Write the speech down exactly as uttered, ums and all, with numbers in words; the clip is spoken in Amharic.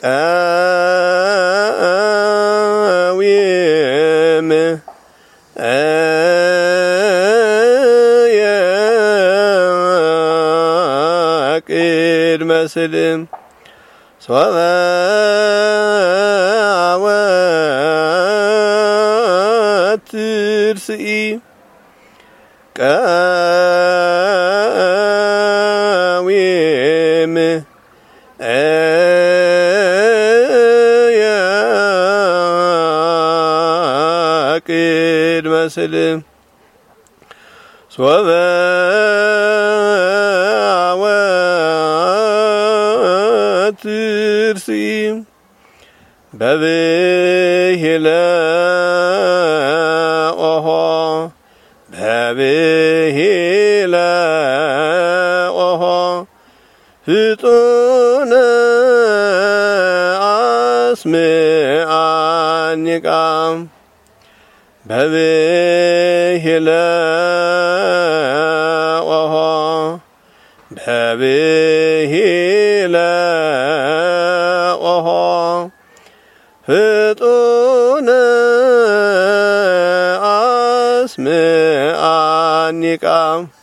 ቀዊም ቅድመ ስልም ሶበ ወትርስኢ ቀዊም ቅድመ ስልም ሶበ ወትርስኢ በብሂለ ኦሆ በብሂለ ኦሆ ፍጡነ አስምዓኒ ቃም በብሂለ ኦሆ በብሂለ ኦሆ ፍጡነ አስምዓኒ ቃም